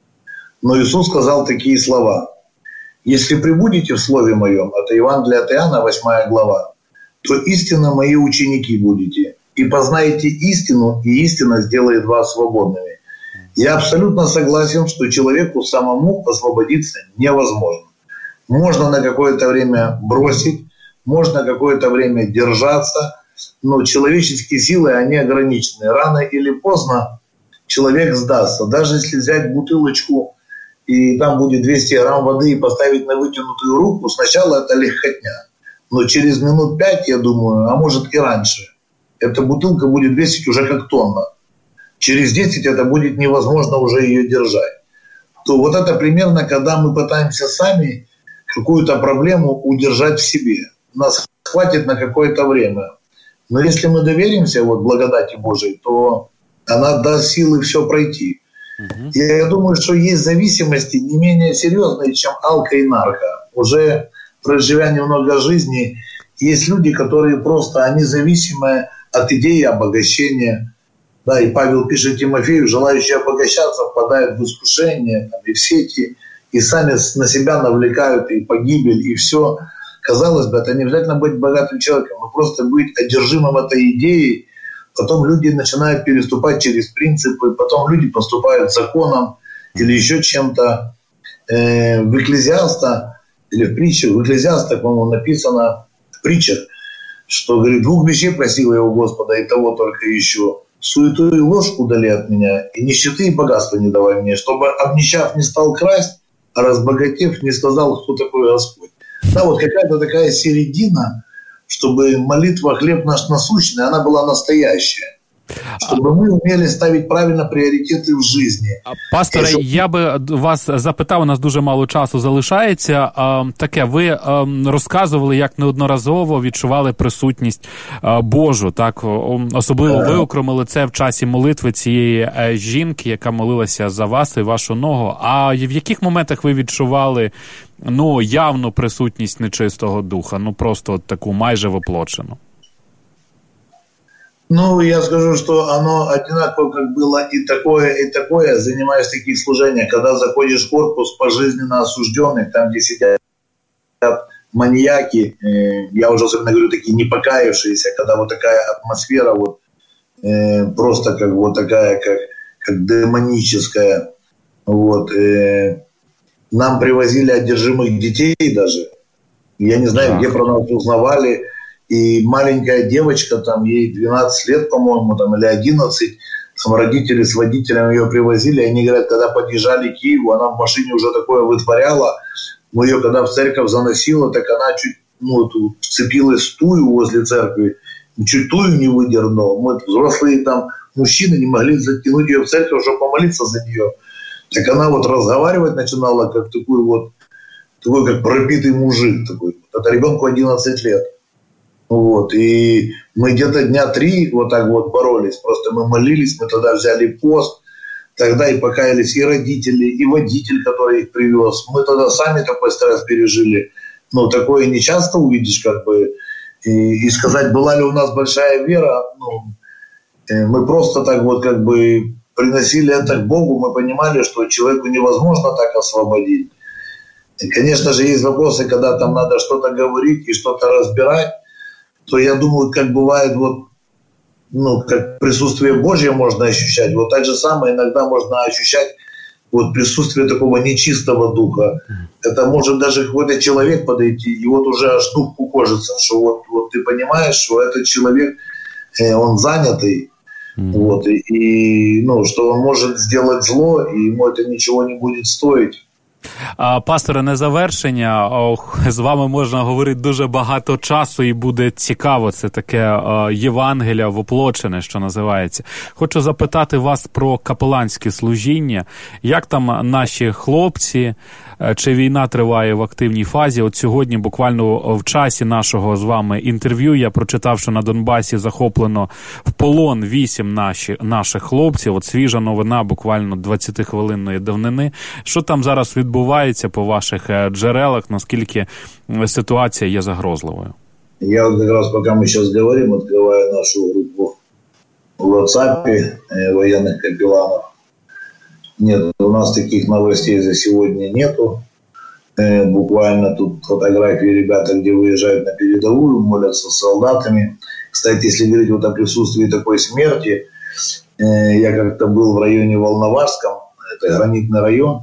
но Иисус сказал такие слова. «Если пребудете в Слове Моем», это Евангелие от Иоанна, восьмая глава, «то истинно Мои ученики будете, и познаете истину, и истина сделает вас свободными». Я абсолютно согласен, что человеку самому освободиться невозможно. Можно на какое-то время бросить, можно какое-то время держаться, но человеческие силы, они ограничены. Рано или поздно человек сдастся. Даже если взять бутылочку, и там будет двести грамм воды, и поставить на вытянутую руку, сначала это легкотня. Но через минут пять, я думаю, а может и раньше, эта бутылка будет весить уже как тонна. Через десять это будет невозможно уже ее держать. То вот это примерно, когда мы пытаемся сами какую-то проблему удержать в себе. Нас хватит на какое-то время. Но если мы доверимся вот благодати Божией, то она даст силы все пройти. Uh-huh. Я, я думаю, что есть зависимости не менее серьезные, чем алко и нарко. Уже проживя немного жизни, есть люди, которые просто, они зависимы от идеи обогащения. Да, и Павел пишет Тимофею, желающие обогащаться впадают в искушение, там, и в сети, и сами на себя навлекают и погибель, и все. Казалось бы, это не обязательно быть богатым человеком, но просто быть одержимым этой идеей. Потом люди начинают переступать через принципы, потом люди поступают законом или еще чем-то. В Экклезиаста или в притчах, в Экклезиастах, по-моему, написано в притчах, что, говорит, двух вещей просил я у Господа, и того только еще. Суету и ложь удали от меня, и нищеты и богатства не давай мне, чтобы, обнищав, не стал красть, а разбогатев, не сказал, кто такой Господь. Да, вот какая-то такая середина, чтобы молитва «Хлеб наш насущный», она была настоящая. Щоб ми вміли ставити правильно пріоритети в житті. Пасторе, щоб... я би вас запитав, у нас дуже мало часу залишається. Таке, ви розказували, як неодноразово відчували присутність Божу, так? Особливо ви окремили це в часі молитви цієї жінки, яка молилася за вас і вашу ногу. А в яких моментах ви відчували, ну, явну присутність нечистого духа, ну, просто таку майже воплочену? Ну, я скажу, что оно одинаково, как было и такое, и такое, занимаясь в таких служениях, когда заходишь в корпус пожизненно осужденных, там, где сидят маньяки, э, я уже особенно говорю, такие не покаявшиеся, когда вот такая атмосфера, вот, э, просто как вот такая, как, как демоническая, вот, э, нам привозили одержимых детей даже, я не знаю, где про нас узнавали. И маленькая девочка, там ей двенадцать лет, по-моему, там, или одиннадцать, там родители с водителем ее привозили, они говорят, когда подъезжали к Киеву, она в машине уже такое вытворяла, мы ее когда в церковь заносила, так она чуть, ну, тут вцепилась в тую возле церкви, чуть тую не выдернула, мы взрослые там мужчины не могли затянуть ее в церковь, чтобы помолиться за нее, так она вот разговаривать начинала, как такой вот, такой как пропитый мужик такой, это ребенку одиннадцать лет. Вот, и мы где-то дня три вот так вот боролись, просто мы молились, мы тогда взяли пост, тогда и покаялись и родители, и водитель, который их привез, мы тогда сами такой стресс пережили, но такое не часто увидишь, как бы, и, и сказать, была ли у нас большая вера, ну, мы просто так вот как бы приносили это к Богу, мы понимали, что человеку невозможно так освободить. И, конечно же, есть вопросы, когда там надо что-то говорить и что-то разбирать, то я думаю, как бывает, вот, ну, как присутствие Божье можно ощущать, вот так же самое иногда можно ощущать вот присутствие такого нечистого духа. Это может даже какой-то человек подойти, и вот уже аж дух кукожится, что вот, вот ты понимаешь, что этот человек, э, он занятый, mm-hmm. вот, и, и, ну, что он может сделать зло, и ему это ничего не будет стоить. Пасторе, на завершення, ох, з вами можна говорити дуже багато часу і буде цікаво, це таке Євангелія воплочене, що називається. Хочу запитати вас про капеланське служіння. Як там наші хлопці, чи війна триває в активній фазі? От сьогодні буквально в часі нашого з вами інтерв'ю я прочитав, що на Донбасі захоплено в полон вісім наші, наших хлопців. От свіжа новина буквально двадцятихвилинної давнини. Що там зараз відбувається? Відбувається по ваших джерелах, наскільки ситуація є загрозливою? Я вот как раз, пока мы сейчас говорим, открываю нашу группу в WhatsApp э, военных капелланов. Нет, у нас таких новостей за сегодня нету. Э, буквально тут фотографии ребята, где выезжают на передовую, молятся с солдатами. Кстати, если говорить вот о присутствии такой смерти, э, я как-то был в районе Волноваськом, это гранитный район,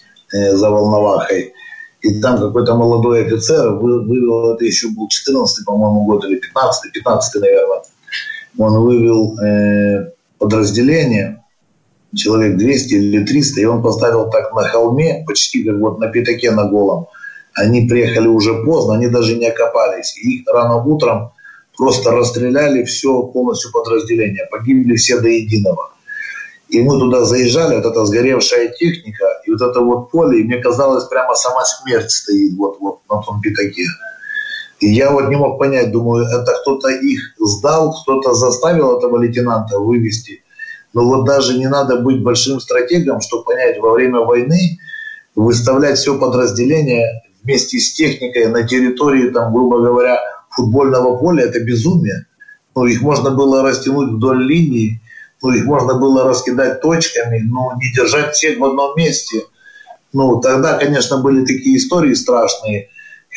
за Волновахой. И там какой-то молодой офицер вывел, это еще был четырнадцатый, по-моему, год, или пятнадцатый, пятнадцатый, наверное. Он вывел э, подразделение, человек двести или триста, и он поставил так на холме, почти как вот на пятаке на голом. Они приехали уже поздно, они даже не окопались. И их рано утром просто расстреляли все, полностью подразделение. Погибли все до единого. И мы туда заезжали, вот эта сгоревшая техника, и вот это вот поле, и мне казалось, прямо сама смерть стоит вот, вот на том пятаке. И я вот не мог понять, думаю, это кто-то их сдал, кто-то заставил этого лейтенанта вывести. Но вот даже не надо быть большим стратегом, чтобы понять, во время войны выставлять все подразделение вместе с техникой на территории, там, грубо говоря, футбольного поля, это безумие. Ну, их можно было растянуть вдоль линии, ну, их можно было раскидать точками, но не держать всех в одном месте. Ну, тогда, конечно, были такие истории страшные,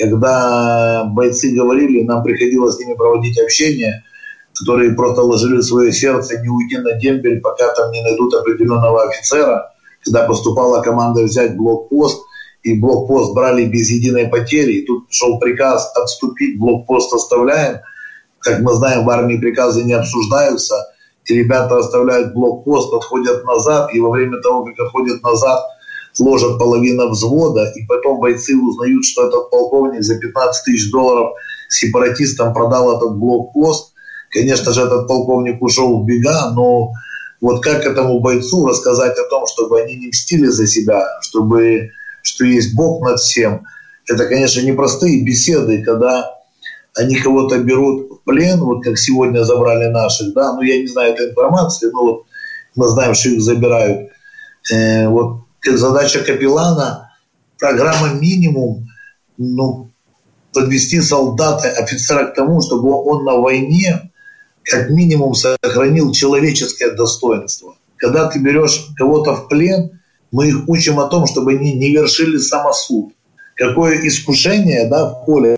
когда бойцы говорили, нам приходилось с ними проводить общение, которые просто ложили свое сердце не уйти на дембель, пока там не найдут определенного офицера. Когда поступала команда взять блокпост, и блокпост брали без единой потери. И тут шел приказ отступить, блокпост оставляем. Как мы знаем, в армии приказы не обсуждаются. И ребята оставляют блокпост, отходят назад. И во время того, как отходят назад, ложат половину взвода. И потом бойцы узнают, что этот полковник за пятнадцать тысяч долларов сепаратистам продал этот блокпост. Конечно же, этот полковник ушел в бега, но вот как этому бойцу рассказать о том, чтобы они не мстили за себя, чтобы, что есть Бог над всем. Это, конечно, непростые беседы, когда они кого-то берут в плен, вот как сегодня забрали наших, да, ну я не знаю этой информации, но вот мы знаем, что их забирают. Э, вот задача капеллана, программа минимум, ну, подвести солдата, офицера к тому, чтобы он на войне как минимум сохранил человеческое достоинство. Когда ты берешь кого-то в плен, мы их учим о том, чтобы они не вершили самосуд. Какое искушение, да, в поле,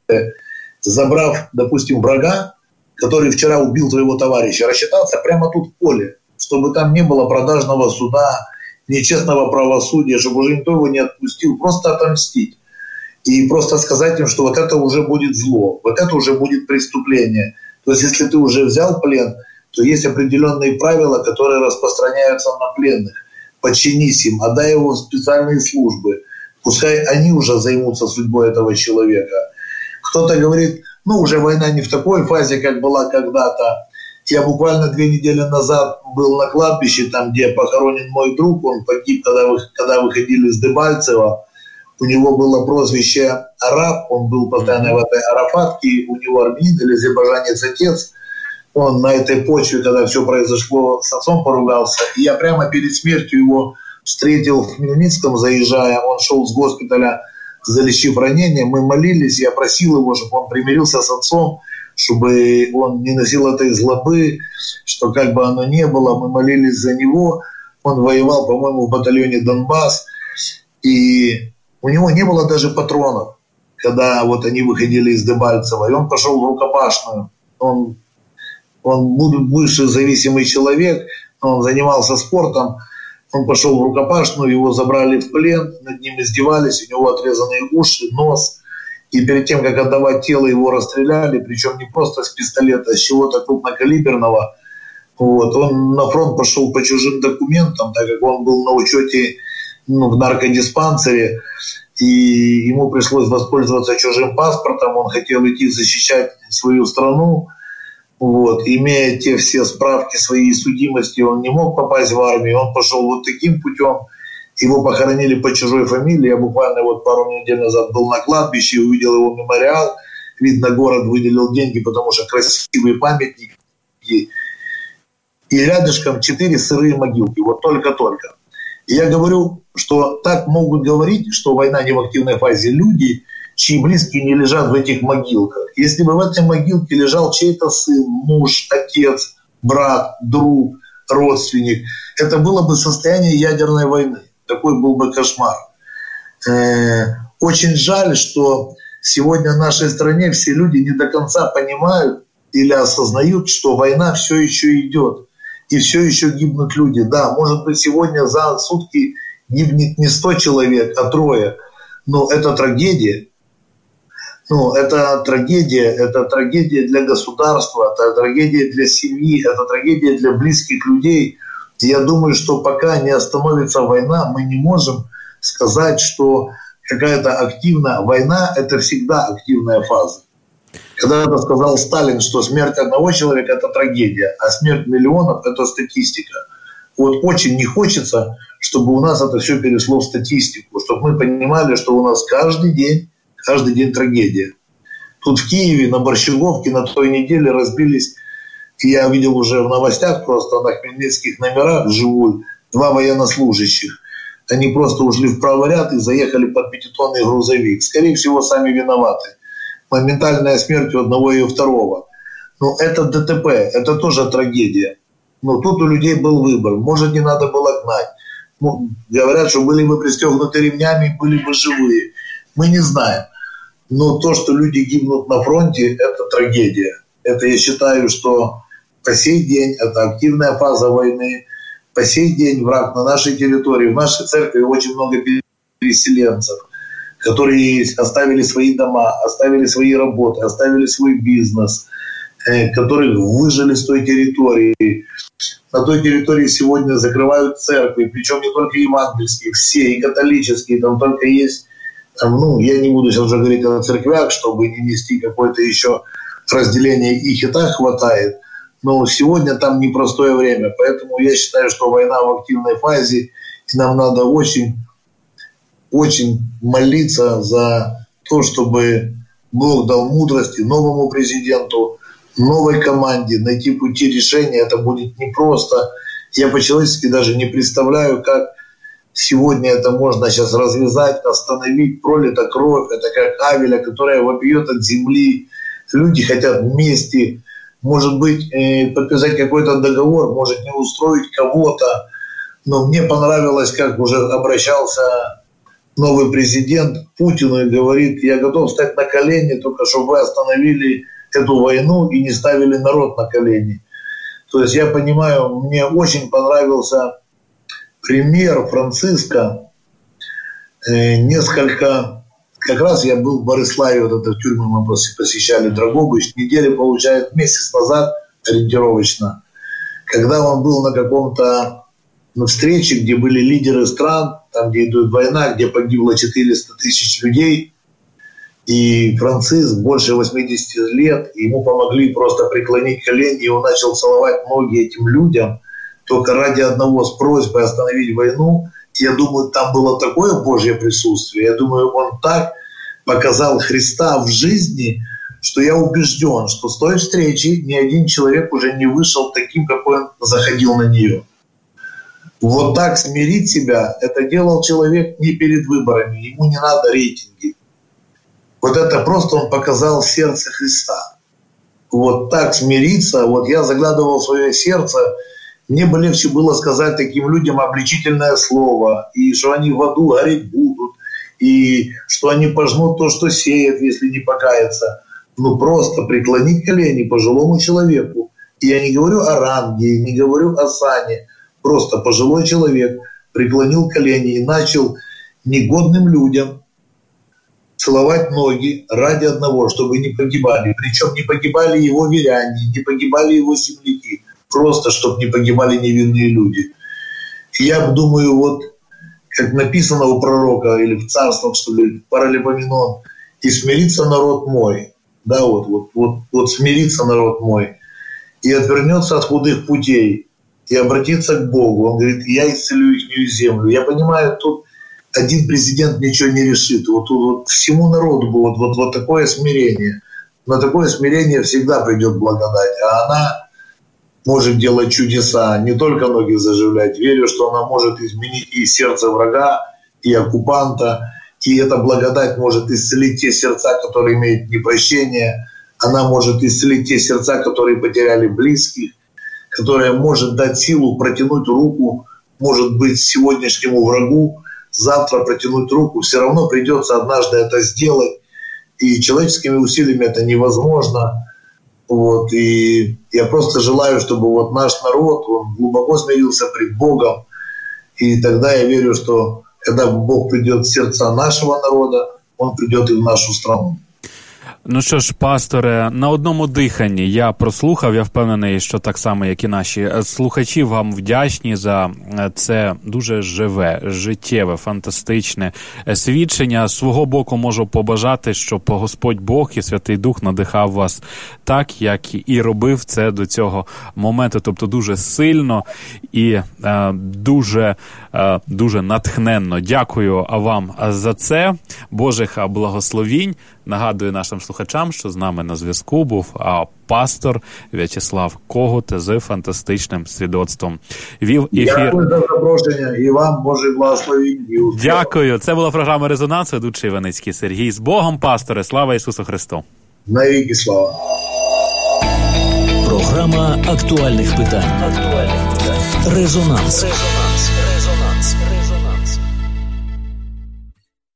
забрав, допустим, врага, который вчера убил твоего товарища, рассчитаться прямо тут в поле, чтобы там не было продажного суда, нечестного правосудия, чтобы уже никто его не отпустил, просто отомстить. И просто сказать им, что вот это уже будет зло, вот это уже будет преступление. То есть, если ты уже взял плен, то есть определенные правила, которые распространяются на пленных. Подчинись им, отдай его в специальные службы. Пускай они уже займутся судьбой этого человека. Кто-то говорит, ну, уже война не в такой фазе, как была когда-то. Я буквально две недели назад был на кладбище, там, где похоронен мой друг. Он погиб, когда, вы, когда выходили с Дебальцева. У него было прозвище «Араб», он был постоянно в этой арафатке, у него армянин или азербайджанец отец. Он на этой почве, когда все произошло, с отцом поругался. И я прямо перед смертью его встретил в Хмельницком, заезжая. Он шел с госпиталя, залечив ранение. Мы молились, я просил его, чтобы он примирился с отцом, чтобы он не носил этой злобы, что как бы оно ни было. Мы молились за него. Он воевал, по-моему, в батальоне «Донбасс». И у него не было даже патронов, когда вот они выходили из Дебальцева. И он пошел в рукопашную. Он, он бывший зависимый человек, он занимался спортом. Он пошел в рукопашную, его забрали в плен, над ним издевались, у него отрезанные уши, нос. И перед тем, как отдавать тело, его расстреляли, причем не просто с пистолета, а с чего-то крупнокалиберного. Вот. Он на фронт пошел по чужим документам, так как он был на учете, ну, в наркодиспансере, и ему пришлось воспользоваться чужим паспортом. Он хотел идти защищать свою страну. Вот. Имея те все справки своей судимости, он не мог попасть в армию. Он пошел вот таким путем. Его похоронили по чужой фамилии. Я буквально вот пару недель назад был на кладбище, увидел его мемориал. Видно, город выделил деньги, потому что красивые памятники. И рядышком четыре сырые могилки. Вот только-только. И я говорю, что так могут говорить, что война не в активной фазе люди, чьи близкие не лежат в этих могилках. Если бы в этой могилке лежал чей-то сын, муж, отец, брат, друг, родственник, это было бы состояние ядерной войны. Такой был бы кошмар. Очень жаль, что сегодня в нашей стране все люди не до конца понимают или осознают, что война все еще идет. И все еще гибнут люди. Да, может быть, сегодня за сутки гибнет не сто человек, а трое. Но это трагедия. Ну, это трагедия. Это трагедия для государства, это трагедия для семьи, это трагедия для близких людей. И я думаю, что пока не остановится война, мы не можем сказать, что какая-то активная война – это всегда активная фаза. Когда-то сказал Сталин, что смерть одного человека – это трагедия, а смерть миллионов – это статистика. Вот очень не хочется, чтобы у нас это все перешло в статистику, чтобы мы понимали, что у нас каждый день, каждый день трагедия. Тут в Киеве, на Борщеговке на той неделе разбились, и я видел уже в новостях просто на хмельницких номерах вживую, два военнослужащих. Они просто ушли в правый ряд и заехали под пятитонный грузовик. Скорее всего, сами виноваты. Моментальная смерть у одного и у второго. Но это ДТП, это тоже трагедия. Но тут у людей был выбор. Может, не надо было гнать. Ну, говорят, что были бы пристегнуты ремнями, были бы живые. Мы не знаем. Но то, что люди гибнут на фронте, это трагедия. Это я считаю, что по сей день это активная фаза войны. По сей день враг на нашей территории, в нашей церкви очень много переселенцев, которые оставили свои дома, оставили свои работы, оставили свой бизнес, которые выжили с той территории. На той территории сегодня закрывают церкви, причем не только евангельские, все, и католические, там только есть, там, ну, я не буду сейчас уже говорить о церквях, чтобы не нести какое-то еще разделение, их и так хватает, но сегодня там непростое время, поэтому я считаю, что война в активной фазе, и нам надо очень, очень молиться за то, чтобы Бог дал мудрости новому президенту, новой команде, найти пути решения. Это будет непросто. Я по-человечески даже не представляю, как сегодня это можно сейчас развязать, остановить. Пролита кровь, это как Авеля, которая вопиет от земли. Люди хотят вместе, может быть, подписать какой-то договор, может не устроить кого-то. Но мне понравилось, как уже обращался новый президент к Путину и говорит: я готов встать на колени, только чтобы вы остановили эту войну и не ставили народ на колени. То есть я понимаю, мне очень понравился пример Франциска. Э, несколько, как раз я был в Бориславе, вот это в тюрьме мы посещали Драгобыч, неделю, получает, месяц назад ориентировочно, когда он был на каком-то на встрече, где были лидеры стран, там, где идет война, где погибло четыреста тысяч людей. И Франциск больше восьмидесяти лет, ему помогли просто преклонить колени, и он начал целовать ноги этим людям только ради одного, с просьбой остановить войну. Я думаю, там было такое Божье присутствие. Я думаю, он так показал Христа в жизни, что я убежден, что с той встречи ни один человек уже не вышел таким, какой он заходил на нее. Вот так смирить себя, это делал человек не перед выборами, ему не надо рейтинги. Вот это просто он показал сердце Христа. Вот так смириться. Вот я заглядывал в свое сердце, мне бы легче было сказать таким людям обличительное слово, и что они в аду гореть будут, и что они пожнут то, что сеют, если не покаяться. Ну просто преклонить колени пожилому человеку. И я не говорю о ранге, не говорю о сане. Просто пожилой человек преклонил колени и начал негодным людям целовать ноги ради одного, чтобы не погибали. Причем не погибали его веряне, не погибали его земляки. Просто, чтобы не погибали невинные люди. И я думаю, вот как написано у пророка или в царствах, что ли, Паралипоменон, и смирится народ мой. Да, вот, вот, вот, вот смирится народ мой. И отвернется от худых путей. И обратится к Богу. Он говорит: я исцелю ихнюю землю. Я понимаю, тут один президент ничего не решит. Вот, вот всему народу будет вот, вот такое смирение. На такое смирение всегда придет благодать. А она может делать чудеса, не только ноги заживлять. Верю, что она может изменить и сердце врага, и оккупанта. И эта благодать может исцелить те сердца, которые имеют непрощение. Она может исцелить те сердца, которые потеряли близких. Которая может дать силу протянуть руку, может быть, сегодняшнему врагу, завтра протянуть руку. Все равно придется однажды это сделать. И человеческими усилиями это невозможно. Вот. И я просто желаю, чтобы вот наш народ, он глубоко смирился пред Богом. И тогда я верю, что когда Бог придет в сердца нашего народа, Он придет и в нашу страну. Ну що ж, пасторе, на одному диханні я прослухав, я впевнений, що так само, як і наші слухачі, вам вдячні за це дуже живе, життєве, фантастичне свідчення. З свого боку можу побажати, щоб Господь Бог і Святий Дух надихав вас так, як і робив це до цього моменту, тобто дуже сильно і е, дуже, е, дуже натхненно. Дякую вам за це. Божих благословінь. Нагадую нашим слухачам, що з нами на зв'язку був а, пастор В'ячеслав Когут з фантастичним свідоцтвом. Вів ефір. Дякую за запрошення і вам Божий благословінь. Дякую. Це була програма «Резонанс», ведучий Іваницький Сергій. З Богом, пасторе. Слава Ісусу Христу. Навіки слава. Програма актуальних питань. Актуальних питань. Резонанс. Резонанс.